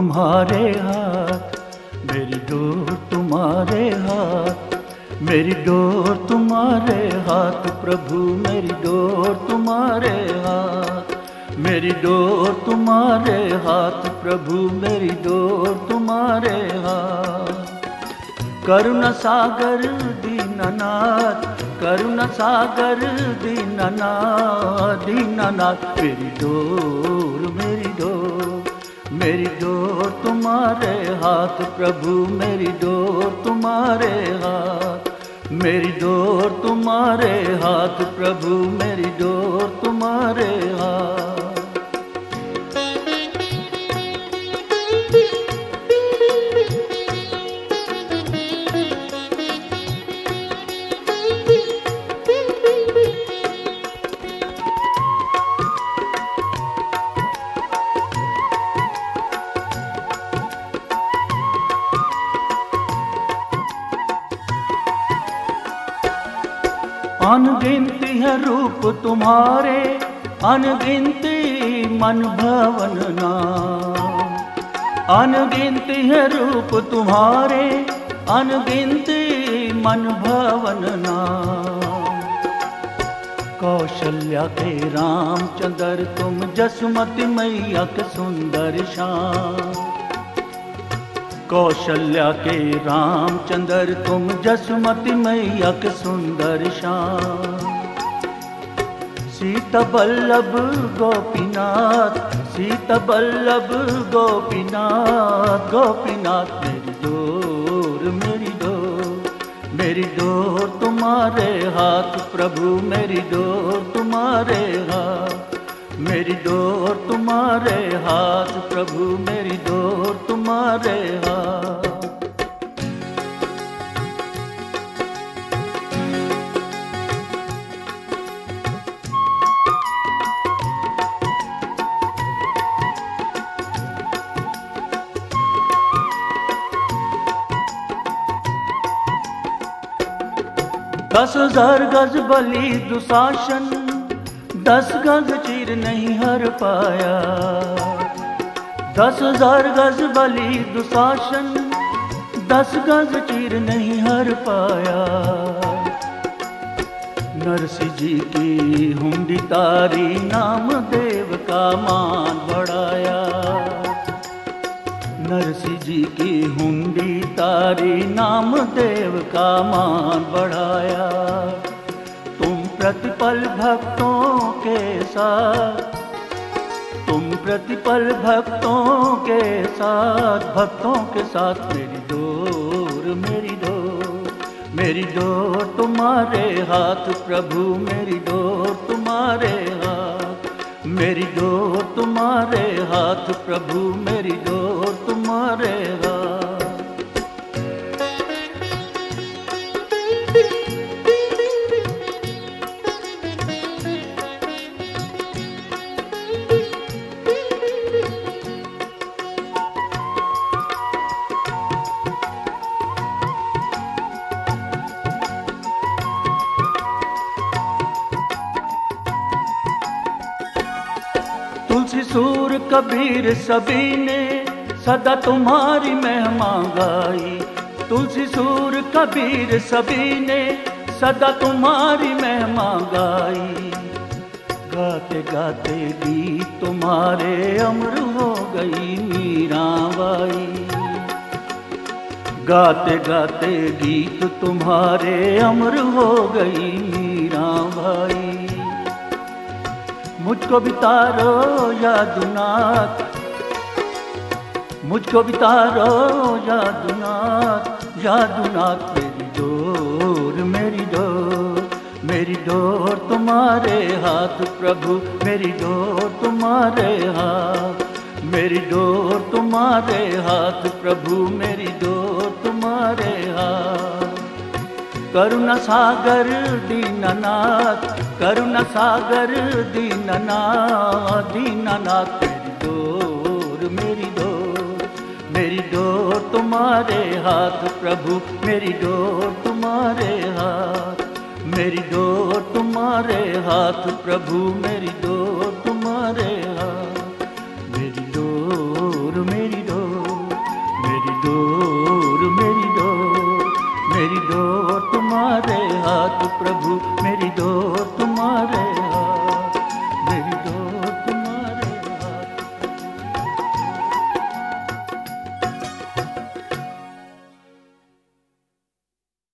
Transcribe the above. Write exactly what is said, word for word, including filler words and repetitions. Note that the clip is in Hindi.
तुम्हारे हाथ, मेरी डोर तुम्हारे हाथ, मेरी डोर तुम्हारे हाथ प्रभु, मेरी डोर तुम्हारे हाथ, मेरी डोर तुम्हारे हाथ प्रभु, मेरी डोर तुम्हारे हाथ। करुणा सागर दीननाथ, करुणा सागर दीननाथ, दीननाथ मेरी डोर, मेरी डोर, मेरी डोर तुम्हारे हाथ प्रभु, मेरी डोर तुम्हारे हाथ, मेरी डोर तुम्हारे हाथ प्रभु, मेरी डोर तुम्हारे हाथ। अनगिनती है रूप तुम्हारे, अनगिनती मन भवन नाम, अनगिनती है रूप तुम्हारे, अनगिनती मन भवन नाम। कौशल्या के रामचंद्र तुम, जसुमती मैया के सुंदर श्याम। कौशल्या के रामचंद्र तुम, जसुमती मैया के सुंदर श्याम। सीता बल्लभ गोपीनाथ, सीता बल्लभ गोपीनाथ, गोपीनाथ मेरी डोर, मेरी डोर, मेरी डोर तुम्हारे हाथ प्रभु, मेरी डोर तुम्हारे हाथ, मेरी डोर तुम्हारे हाथ प्रभु, मेरी डोर तुम्हारे हाथ। दस हजार गज बलि दुशासन, दस गज चीर नहीं हर पाया। दस हजार गज बलि दुशासन, दस गज चीर नहीं हर पाया। नरसिंह जी की हुंडी तारी, नाम देव का मान बढ़ाया। नरसिंह जी की हुंडी तारी, नाम देव का मान बढ़ाया। तुम प्रतिपल भक्तों के साथ, तुम प्रतिपल भक्तों के साथ, भक्तों के साथ मेरी डोर, मेरी डोर, मेरी डोर तुम्हारे हाथ प्रभु, मेरी डोर तुम्हारे हाथ, मेरी डोर तुम्हारे हाथ प्रभु, मेरी डोर तुम्हारे हाथ। तुलसी सूर कबीर सभी ने सदा तुम्हारी महिमा गाई। तुलसी सूर कबीर सभी ने सदा तुम्हारी महिमा गाई। गाते गाते गीत तुम्हारे अमर हो गई मीराबाई। गाते गाते गीत तुम्हारे अमर हो गई मीराबाई। मुझको भी तारो यादुनाथ, मुझको भी तारो यादुनाथ, यादुनाथ मेरी डोर, मेरी डोर, मेरी डोर तुम्हारे हाथ प्रभु, मेरी डोर तुम्हारे हाथ, मेरी डोर तुम्हारे हाथ प्रभु, मेरी डोर तुम्हारे हाथ। करुणा सागर दीननाथ, करुणा सागर दीननाथ, दीननाथ मेरी डोर, मेरी डोर, मेरी डोर तुम्हारे हाथ प्रभु, मेरी डोर तुम्हारे हाथ, मेरी डोर तुम्हारे हाथ प्रभु, मेरी डोर तुम्हारे हाथ, मेरी डोर, मेरी डोर। तुम्हारे